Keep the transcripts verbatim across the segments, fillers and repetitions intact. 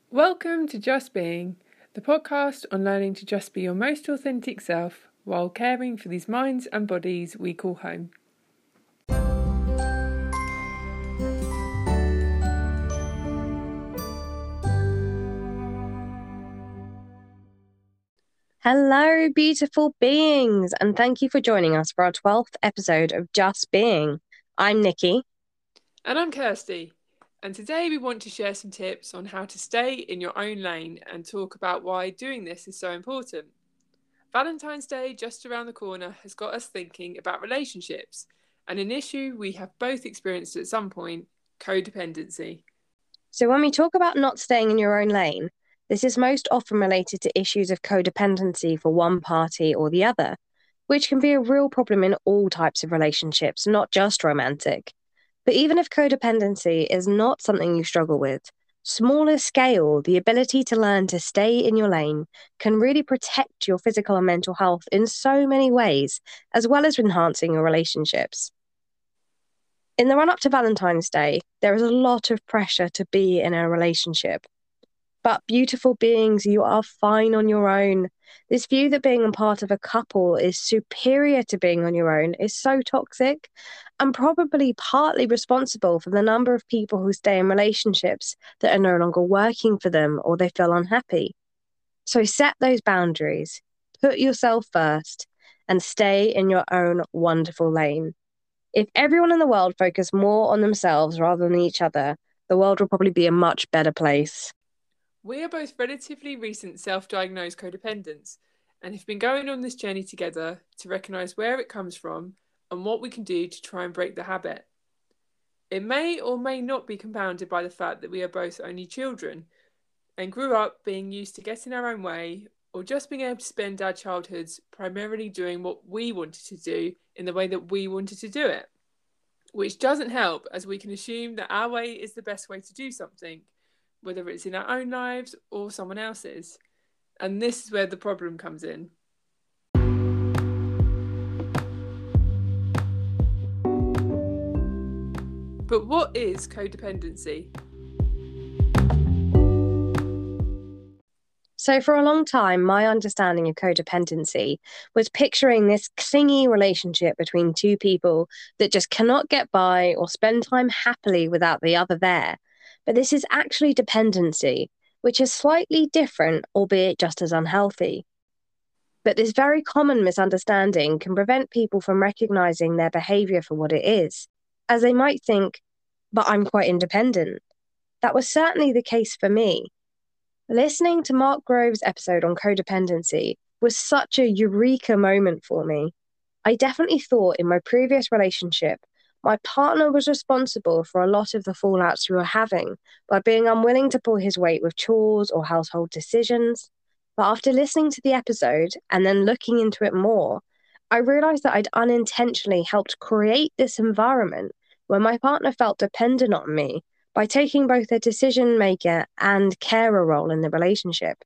Welcome to Just Being, the podcast on learning to just be your most authentic self while caring for these minds and bodies we call home. Hello, beautiful beings, and thank you for joining us for our twelfth episode of Just Being. I'm Nikki. And I'm Kirsty. And today we want to share some tips on how to stay in your own lane and talk about why doing this is so important. Valentine's Day, just around the corner, has got us thinking about relationships and an issue we have both experienced at some point, codependency. So when we talk about not staying in your own lane, this is most often related to issues of codependency for one party or the other, which can be a real problem in all types of relationships, not just romantic. But even if codependency is not something you struggle with, smaller scale, the ability to learn to stay in your lane can really protect your physical and mental health in so many ways, as well as enhancing your relationships. In the run-up to Valentine's Day, there is a lot of pressure to be in a relationship. But beautiful beings, you are fine on your own. This view that being a part of a couple is superior to being on your own is so toxic and probably partly responsible for the number of people who stay in relationships that are no longer working for them or they feel unhappy. So set those boundaries, put yourself first, and stay in your own wonderful lane. If everyone in the world focused more on themselves rather than each other, the world will probably be a much better place. We are both relatively recent self-diagnosed codependents and have been going on this journey together to recognise where it comes from and what we can do to try and break the habit. It may or may not be compounded by the fact that we are both only children and grew up being used to getting our own way or just being able to spend our childhoods primarily doing what we wanted to do in the way that we wanted to do it, which doesn't help as we can assume that our way is the best way to do something, whether it's in our own lives or someone else's. And this is where the problem comes in. But what is codependency? So for a long time, my understanding of codependency was picturing this clingy relationship between two people that just cannot get by or spend time happily without the other there. But this is actually dependency, which is slightly different, albeit just as unhealthy. But this very common misunderstanding can prevent people from recognizing their behavior for what it is, as they might think, but I'm quite independent. That was certainly the case for me. Listening to Mark Grove's episode on codependency was such a eureka moment for me. I definitely thought in my previous relationship, my partner was responsible for a lot of the fallouts we were having by being unwilling to pull his weight with chores or household decisions. But after listening to the episode and then looking into it more, I realized that I'd unintentionally helped create this environment where my partner felt dependent on me by taking both a decision maker and carer role in the relationship.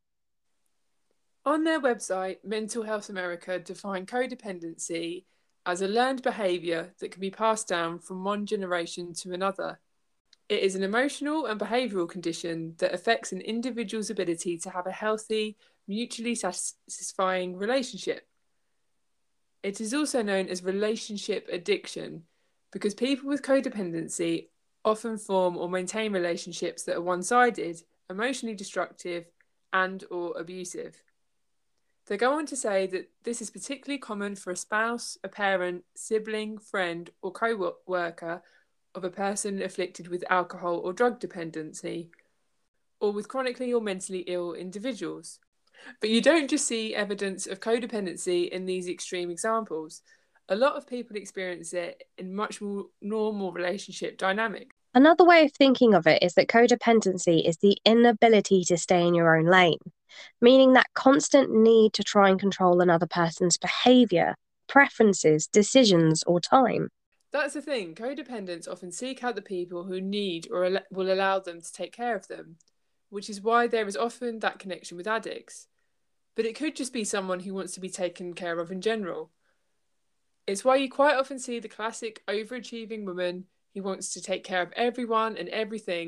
On their website, Mental Health America define codependency as a learned behaviour that can be passed down from one generation to another. It is an emotional and behavioural condition that affects an individual's ability to have a healthy, mutually satisfying relationship. It is also known as relationship addiction because people with codependency often form or maintain relationships that are one-sided, emotionally destructive, and or abusive. They go on to say that this is particularly common for a spouse, a parent, sibling, friend, or co-worker of a person afflicted with alcohol or drug dependency, or with chronically or mentally ill individuals. But you don't just see evidence of codependency in these extreme examples. A lot of people experience it in much more normal relationship dynamics. Another way of thinking of it is that codependency is the inability to stay in your own lane, meaning that constant need to try and control another person's behaviour, preferences, decisions, or time. That's the thing. Codependents often seek out the people who need or al- will allow them to take care of them, which is why there is often that connection with addicts. But it could just be someone who wants to be taken care of in general. It's why you quite often see the classic overachieving woman who wants to take care of everyone and everything,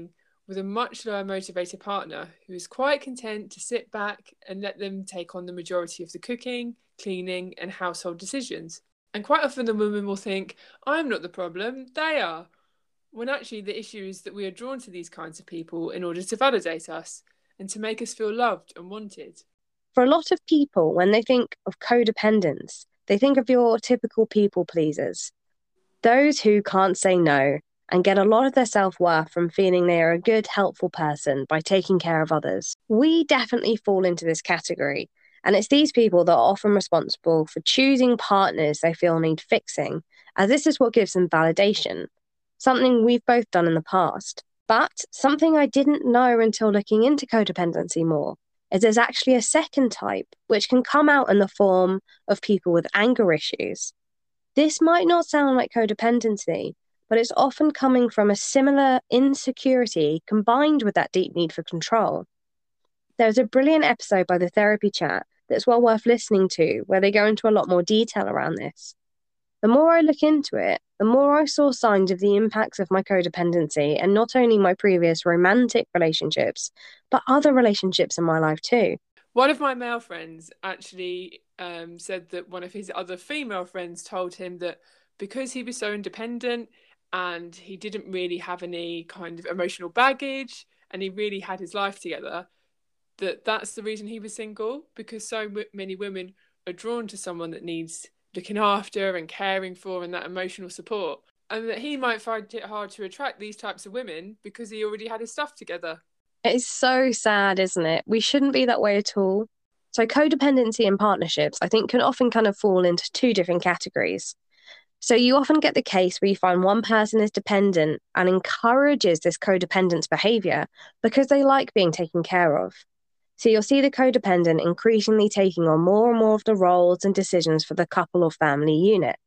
with a much lower motivated partner who is quite content to sit back and let them take on the majority of the cooking, cleaning, and household decisions. And quite often the woman will think, I'm not the problem, they are. When actually the issue is that we are drawn to these kinds of people in order to validate us and to make us feel loved and wanted. For a lot of people, when they think of codependence, they think of your typical people pleasers. Those who can't say no and get a lot of their self-worth from feeling they are a good, helpful person by taking care of others. We definitely fall into this category, and it's these people that are often responsible for choosing partners they feel need fixing, as this is what gives them validation, something we've both done in the past. But something I didn't know until looking into codependency more is there's actually a second type, which can come out in the form of people with anger issues. This might not sound like codependency, but it's often coming from a similar insecurity combined with that deep need for control. There's a brilliant episode by the Therapy Chat that's well worth listening to, where they go into a lot more detail around this. The more I look into it, the more I saw signs of the impacts of my codependency, and not only my previous romantic relationships, but other relationships in my life too. One of my male friends actually um, said that one of his other female friends told him that because he was so independent and he didn't really have any kind of emotional baggage and he really had his life together, that that's the reason he was single, because so many women are drawn to someone that needs looking after and caring for and that emotional support, and that he might find it hard to attract these types of women because he already had his stuff together. It is so sad, isn't it? We shouldn't be that way at all. So codependency in partnerships, I think, can often kind of fall into two different categories. So you often get the case where you find one person is dependent and encourages this codependence behavior because they like being taken care of. So you'll see the codependent increasingly taking on more and more of the roles and decisions for the couple or family unit.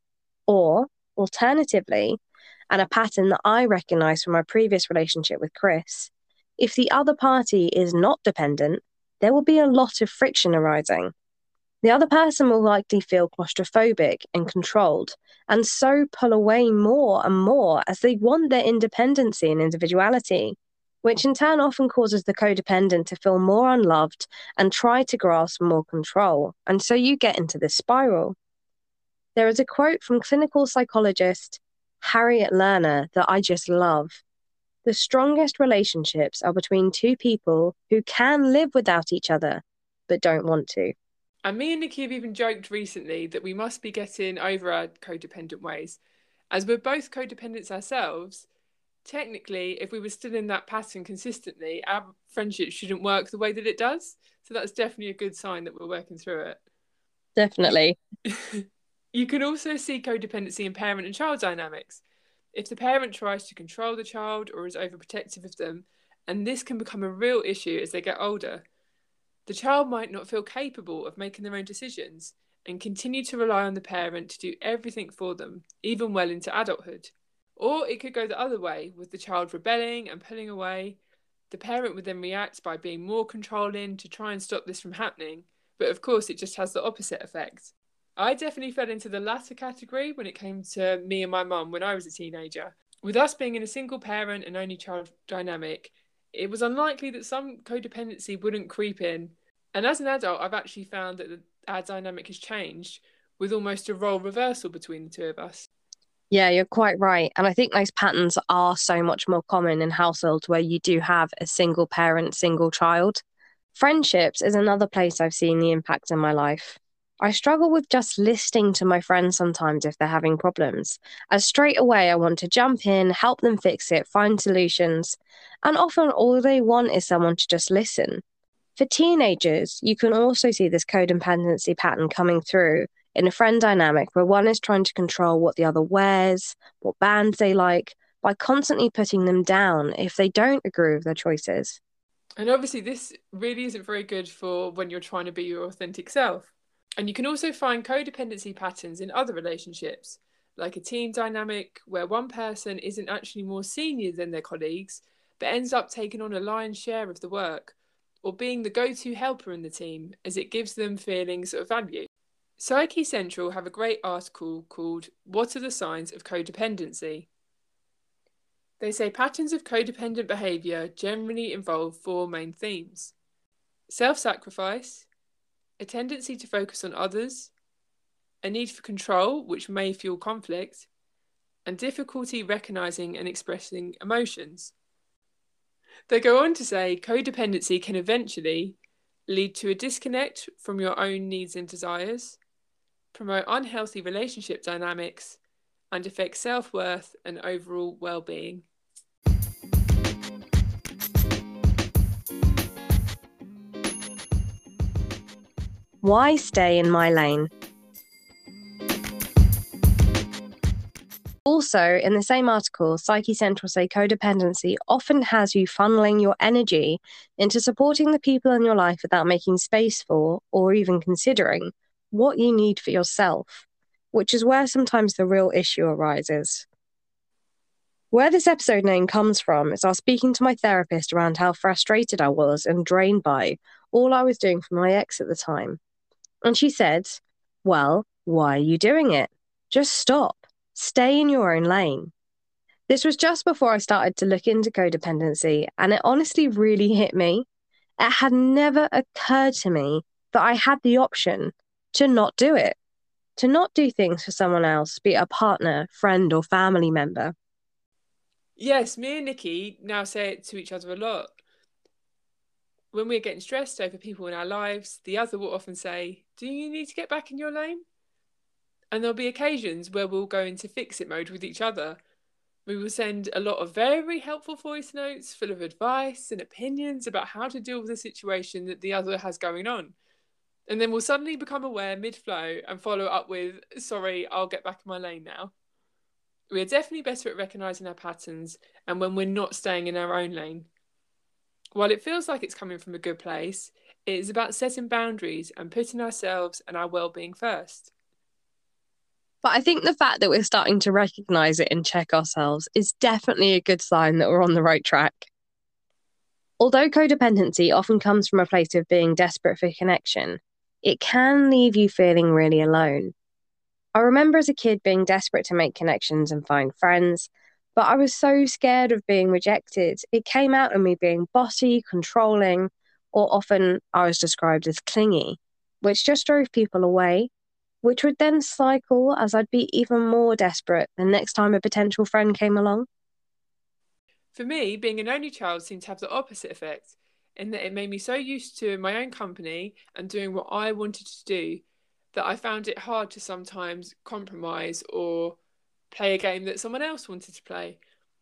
Or, alternatively, and a pattern that I recognize from my previous relationship with Chris, if the other party is not dependent, there will be a lot of friction arising. The other person will likely feel claustrophobic and controlled, and so pull away more and more as they want their independency and individuality, which in turn often causes the codependent to feel more unloved and try to grasp more control. And so you get into this spiral. There is a quote from clinical psychologist Harriet Lerner that I just love. The strongest relationships are between two people who can live without each other, but don't want to. And me and Nikki have even joked recently that we must be getting over our codependent ways. As we're both codependents ourselves, technically, if we were still in that pattern consistently, our friendship shouldn't work the way that it does. So that's definitely a good sign that we're working through it. Definitely. You can also see codependency in parent and child dynamics. If the parent tries to control the child or is overprotective of them, and this can become a real issue as they get older, the child might not feel capable of making their own decisions and continue to rely on the parent to do everything for them, even well into adulthood. Or it could go the other way, with the child rebelling and pulling away. The parent would then react by being more controlling to try and stop this from happening, but of course it just has the opposite effect. I definitely fell into the latter category when it came to me and my mum when I was a teenager. With us being in a single parent and only child dynamic, it was unlikely that some codependency wouldn't creep in. And as an adult, I've actually found that our dynamic has changed, with almost a role reversal between the two of us. Yeah, you're quite right. And I think those patterns are so much more common in households where you do have a single parent, single child. Friendships is another place I've seen the impact in my life. I struggle with just listening to my friends sometimes if they're having problems, as straight away I want to jump in, help them fix it, find solutions, and often all they want is someone to just listen. For teenagers, you can also see this codependency pattern coming through in a friend dynamic where one is trying to control what the other wears, what bands they like, by constantly putting them down if they don't agree with their choices. And obviously this really isn't very good for when you're trying to be your authentic self. And you can also find codependency patterns in other relationships, like a team dynamic where one person isn't actually more senior than their colleagues, but ends up taking on a lion's share of the work, or being the go-to helper in the team, as it gives them feelings of value. Psyche Central have a great article called "What are the Signs of Codependency?" They say patterns of codependent behaviour generally involve four main themes: self-sacrifice, a tendency to focus on others, a need for control, which may fuel conflict, and difficulty recognising and expressing emotions. They go on to say codependency can eventually lead to a disconnect from your own needs and desires, promote unhealthy relationship dynamics, and affect self-worth and overall well-being. Why stay in my lane? Also, in the same article, Psyche Central say codependency often has you funneling your energy into supporting the people in your life without making space for, or even considering, what you need for yourself, which is where sometimes the real issue arises. Where this episode name comes from is I was speaking to my therapist around how frustrated I was and drained by all I was doing for my ex at the time. And she said, well, why are you doing it? Just stop. Stay in your own lane. This was just before I started to look into codependency, and it honestly really hit me. It had never occurred to me that I had the option to not do it, to not do things for someone else, be it a partner, friend, or family member. Yes, me and Nikki now say it to each other a lot. When we're getting stressed over people in our lives, the other will often say, do you need to get back in your lane? And there'll be occasions where we'll go into fix-it mode with each other. We will send a lot of very helpful voice notes full of advice and opinions about how to deal with the situation that the other has going on. And then we'll suddenly become aware mid-flow and follow up with, sorry, I'll get back in my lane now. We are definitely better at recognising our patterns and when we're not staying in our own lane. While it feels like it's coming from a good place, it is about setting boundaries and putting ourselves and our well-being first. But I think the fact that we're starting to recognise it and check ourselves is definitely a good sign that we're on the right track. Although codependency often comes from a place of being desperate for connection, it can leave you feeling really alone. I remember as a kid being desperate to make connections and find friends, but I was so scared of being rejected. It came out of me being bossy, controlling, or often I was described as clingy, which just drove people away, which would then cycle as I'd be even more desperate the next time a potential friend came along. For me, being an only child seemed to have the opposite effect, in that it made me so used to my own company and doing what I wanted to do that I found it hard to sometimes compromise or play a game that someone else wanted to play.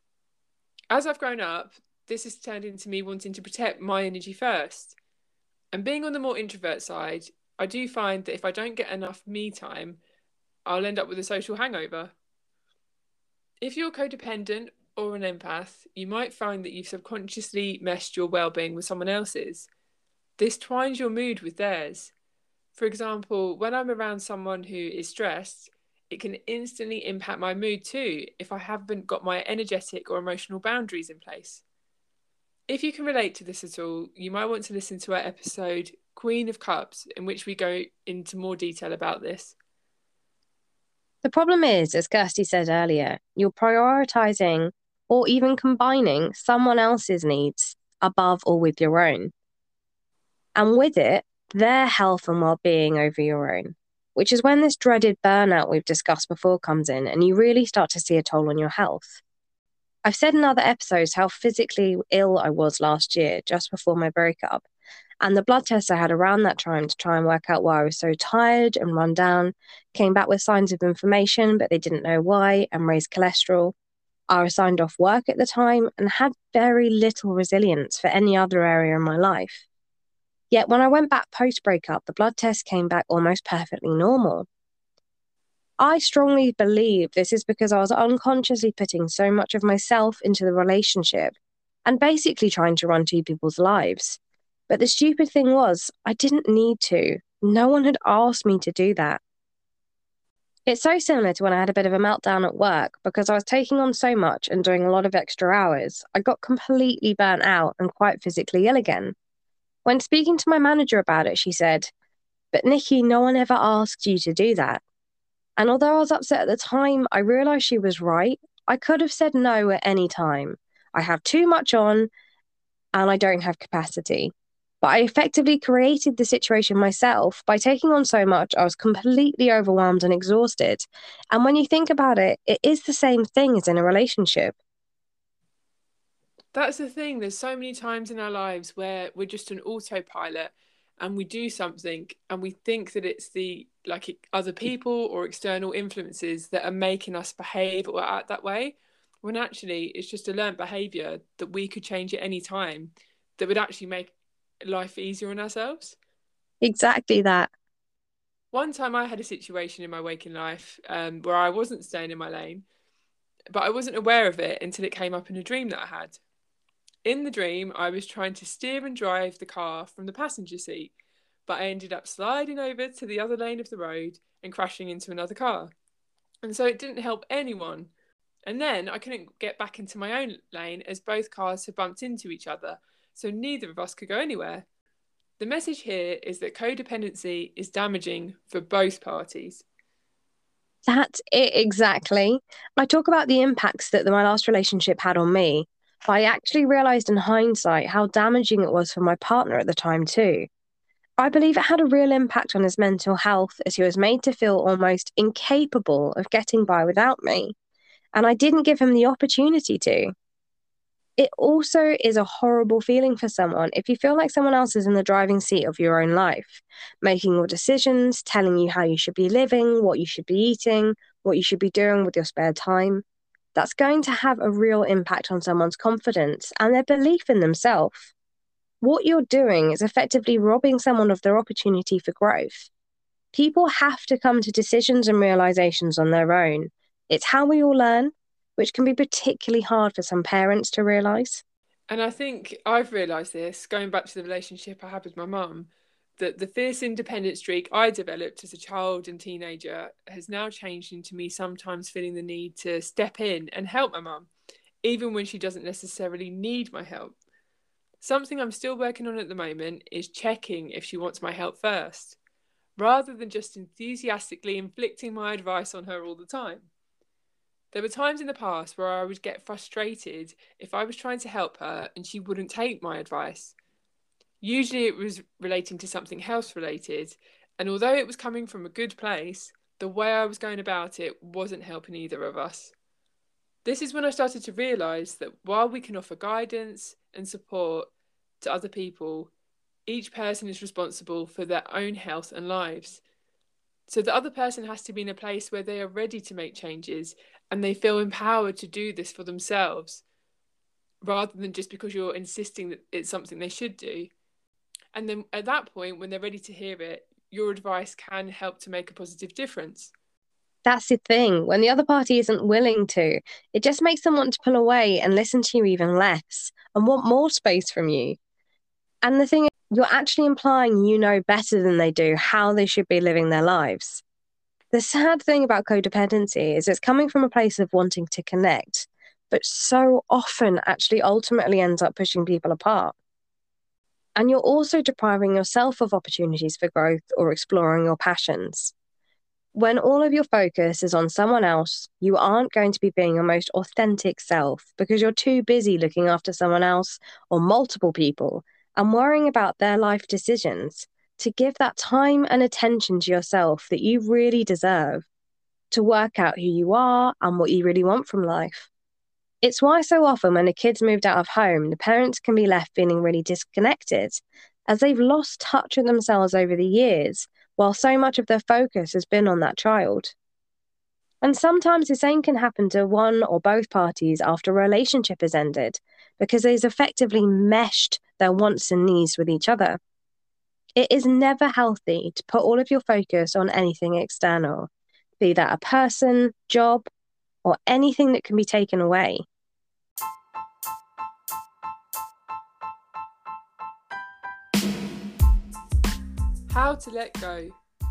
As I've grown up, this has turned into me wanting to protect my energy first. And being on the more introvert side, I do find that if I don't get enough me time, I'll end up with a social hangover. If you're codependent or an empath, you might find that you've subconsciously meshed your well-being with someone else's. This twines your mood with theirs. For example, when I'm around someone who is stressed, it can instantly impact my mood too if I haven't got my energetic or emotional boundaries in place. If you can relate to this at all, you might want to listen to our episode Queen of Cups, in which we go into more detail about this. The problem is, as Kirsty said earlier, you're prioritising or even combining someone else's needs above or with your own. And with it, their health and well-being over your own, which is when this dreaded burnout we've discussed before comes in and you really start to see a toll on your health. I've said in other episodes how physically ill I was last year, just before my breakup, and the blood tests I had around that time to try and work out why I was so tired and run down came back with signs of inflammation, but they didn't know why, and raised cholesterol. I was signed off work at the time and had very little resilience for any other area in my life. Yet when I went back post-breakup, the blood test came back almost perfectly normal. I strongly believe this is because I was unconsciously putting so much of myself into the relationship and basically trying to run two people's lives. But the stupid thing was, I didn't need to. No one had asked me to do that. It's so similar to when I had a bit of a meltdown at work because I was taking on so much and doing a lot of extra hours. I got completely burnt out and quite physically ill again. When speaking to my manager about it, she said, "But Nikki, no one ever asked you to do that." And although I was upset at the time, I realised she was right. I could have said no at any time. I have too much on and I don't have capacity. But I effectively created the situation myself by taking on so much. I was completely overwhelmed and exhausted. And when you think about it, it is the same thing as in a relationship. That's the thing. There's so many times in our lives where we're just an autopilot and we do something and we think that it's the like other people or external influences that are making us behave or act that way, when actually it's just a learned behavior that we could change at any time that would actually make life easier on ourselves. Exactly that. One time I had a situation in my waking life um, where I wasn't staying in my lane, but I wasn't aware of it until it came up in a dream that I had. In the dream, I was trying to steer and drive the car from the passenger seat, but I ended up sliding over to the other lane of the road and crashing into another car. And so it didn't help anyone. And then I couldn't get back into my own lane as both cars had bumped into each other, so neither of us could go anywhere. The message here is that codependency is damaging for both parties. That's it exactly. I talk about the impacts that my last relationship had on me, but I actually realised in hindsight how damaging it was for my partner at the time too. I believe it had a real impact on his mental health as he was made to feel almost incapable of getting by without me, and I didn't give him the opportunity to. It also is a horrible feeling for someone if you feel like someone else is in the driving seat of your own life, making your decisions, telling you how you should be living, what you should be eating, what you should be doing with your spare time. That's going to have a real impact on someone's confidence and their belief in themselves. What you're doing is effectively robbing someone of their opportunity for growth. People have to come to decisions and realizations on their own. It's how we all learn, which can be particularly hard for some parents to realize. And I think I've realised this, going back to the relationship I had with my mum, that the fierce independent streak I developed as a child and teenager has now changed into me sometimes feeling the need to step in and help my mum, even when she doesn't necessarily need my help. Something I'm still working on at the moment is checking if she wants my help first, rather than just enthusiastically inflicting my advice on her all the time. There were times in the past where I would get frustrated if I was trying to help her and she wouldn't take my advice. Usually it was relating to something health related, and although it was coming from a good place, the way I was going about it wasn't helping either of us. This is when I started to realise that while we can offer guidance and support to other people, each person is responsible for their own health and lives. So the other person has to be in a place where they are ready to make changes and they feel empowered to do this for themselves, rather than just because you're insisting that it's something they should do. And then at that point, when they're ready to hear it, your advice can help to make a positive difference. That's the thing. When the other party isn't willing to, it just makes them want to pull away and listen to you even less and want more space from you. And the thing is, you're actually implying you know better than they do how they should be living their lives. The sad thing about codependency is it's coming from a place of wanting to connect, but so often actually ultimately ends up pushing people apart. And you're also depriving yourself of opportunities for growth or exploring your passions. When all of your focus is on someone else, you aren't going to be being your most authentic self because you're too busy looking after someone else or multiple people and worrying about their life decisions to give that time and attention to yourself that you really deserve, to work out who you are and what you really want from life. It's why so often when a kid's moved out of home, the parents can be left feeling really disconnected as they've lost touch with themselves over the years, while so much of their focus has been on that child. And sometimes the same can happen to one or both parties after a relationship has ended, because they've effectively meshed their wants and needs with each other. It is never healthy to put all of your focus on anything external, be that a person, job, or anything that can be taken away. How to let go.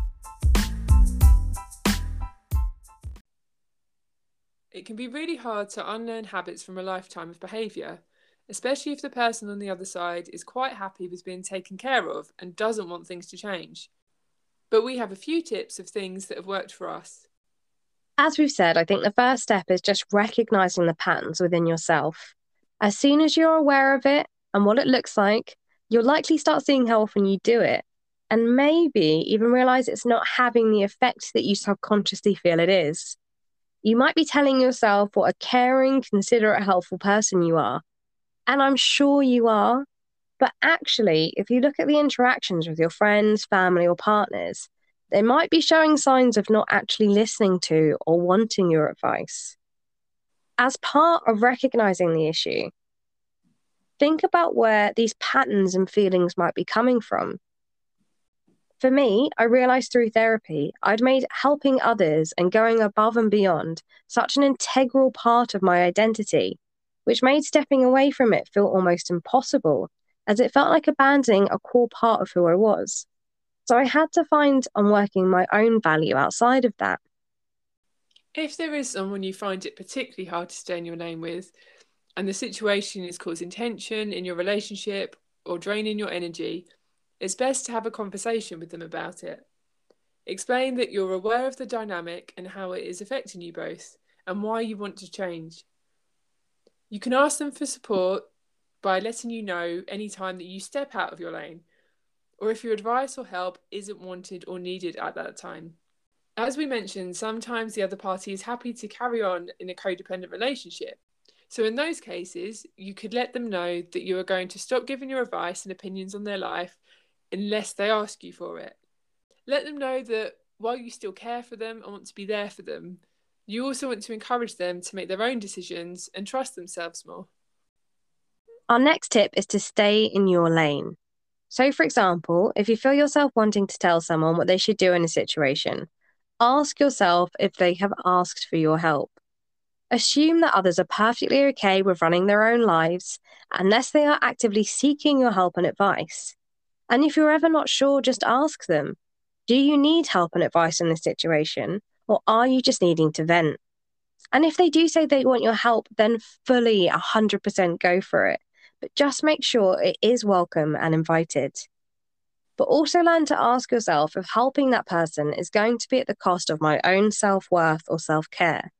It can be really hard to unlearn habits from a lifetime of behaviour, especially if the person on the other side is quite happy with being taken care of and doesn't want things to change. But we have a few tips of things that have worked for us. As we've said, I think the first step is just recognizing the patterns within yourself. As soon as you're aware of it and what it looks like, you'll likely start seeing how often you do it, and maybe even realize it's not having the effect that you subconsciously feel it is. You might be telling yourself what a caring, considerate, helpful person you are, and I'm sure you are. But actually, if you look at the interactions with your friends, family, or partners, they might be showing signs of not actually listening to or wanting your advice. As part of recognizing the issue, think about where these patterns and feelings might be coming from. For me, I realized through therapy, I'd made helping others and going above and beyond such an integral part of my identity, which made stepping away from it feel almost impossible, as it felt like abandoning a core part of who I was. So I had to find and working my own value outside of that. If there is someone you find it particularly hard to stay in your lane with, and the situation is causing tension in your relationship or draining your energy, it's best to have a conversation with them about it. Explain that you're aware of the dynamic and how it is affecting you both, and why you want to change. You can ask them for support by letting you know any time that you step out of your lane, or if your advice or help isn't wanted or needed at that time. As we mentioned, sometimes the other party is happy to carry on in a codependent relationship. So in those cases, you could let them know that you are going to stop giving your advice and opinions on their life unless they ask you for it. Let them know that while you still care for them and want to be there for them, you also want to encourage them to make their own decisions and trust themselves more. Our next tip is to stay in your lane. So, for example, if you feel yourself wanting to tell someone what they should do in a situation, ask yourself if they have asked for your help. Assume that others are perfectly okay with running their own lives unless they are actively seeking your help and advice. And if you're ever not sure, just ask them, do you need help and advice in this situation, or are you just needing to vent? And if they do say they want your help, then fully one hundred percent go for it. But just make sure it is welcome and invited. But also learn to ask yourself if helping that person is going to be at the cost of my own self-worth or self-care.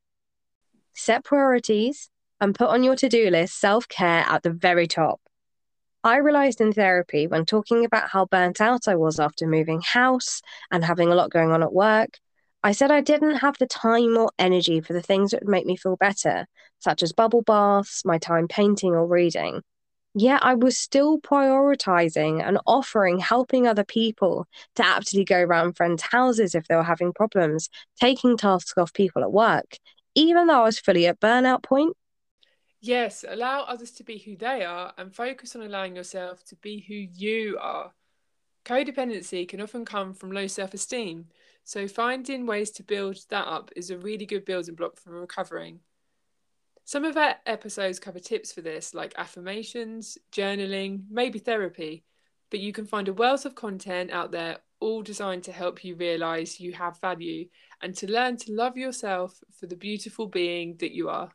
Set priorities and put on your to-do list self-care at the very top. I realized in therapy when talking about how burnt out I was after moving house and having a lot going on at work, I said I didn't have the time or energy for the things that would make me feel better, such as bubble baths, my time painting or reading. Yet I was still prioritizing and offering helping other people to actually go around friends' houses if they were having problems, taking tasks off people at work, even though I was fully at burnout point. Yes, allow others to be who they are and focus on allowing yourself to be who you are. Codependency can often come from low self-esteem, so finding ways to build that up is a really good building block for recovering. Some of our episodes cover tips for this, like affirmations, journaling, maybe therapy, but you can find a wealth of content out there, all designed to help you realise you have value and to learn to love yourself for the beautiful being that you are.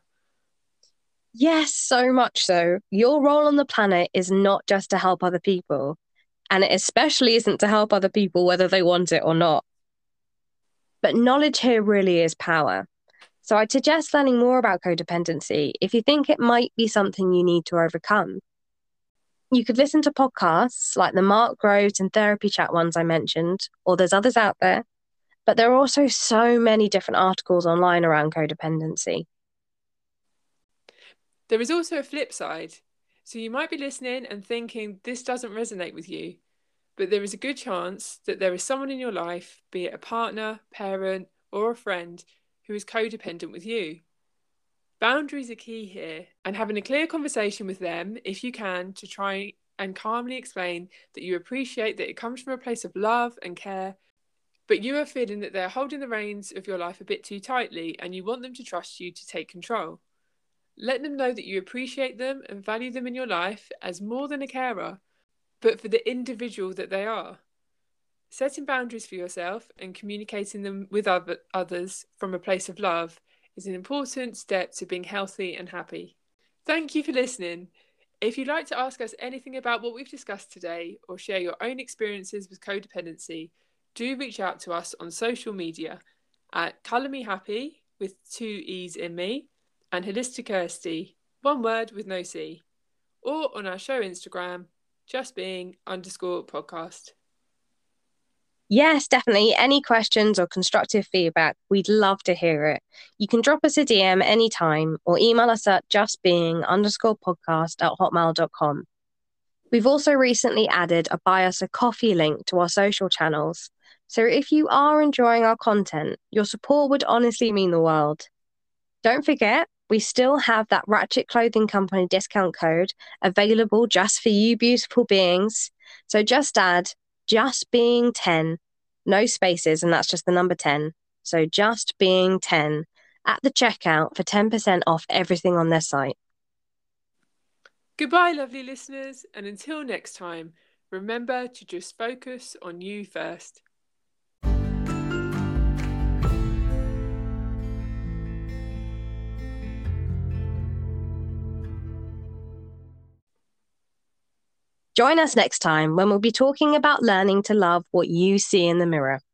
Yes, so much so. Your role on the planet is not just to help other people, and it especially isn't to help other people whether they want it or not. But knowledge here really is power. So I'd suggest learning more about codependency if you think it might be something you need to overcome. You could listen to podcasts like the Mark Groves and Therapy Chat ones I mentioned, or there's others out there, but there are also so many different articles online around codependency. There is also a flip side. So you might be listening and thinking this doesn't resonate with you, but there is a good chance that there is someone in your life, be it a partner, parent, or a friend, who is codependent with you. Boundaries are key here, and having a clear conversation with them, if you can, to try and calmly explain that you appreciate that it comes from a place of love and care, but you are feeling that they're holding the reins of your life a bit too tightly and you want them to trust you to take control. Let them know that you appreciate them and value them in your life as more than a carer, but for the individual that they are. Setting boundaries for yourself and communicating them with other, others from a place of love is an important step to being healthy and happy. Thank you for listening. If you'd like to ask us anything about what we've discussed today or share your own experiences with codependency, do reach out to us on social media at Colour Me Happy with two E's in me, and Holistic Kirsty, one word with no C, or on our show Instagram, just being underscore podcast. Yes, definitely. Any questions or constructive feedback, we'd love to hear it. You can drop us a D M anytime or email us at justbeing underscore podcast at hotmail dot com. We've also recently added a buy us a coffee link to our social channels. So if you are enjoying our content, your support would honestly mean the world. Don't forget, we still have that Ratchet Clothing Company discount code available just for you beautiful beings. So just add just being ten, no spaces, and that's just the number ten. So just being ten at the checkout for ten percent off everything on their site. Goodbye, lovely listeners, and until next time, remember to just focus on you first. Join us next time when we'll be talking about learning to love what you see in the mirror.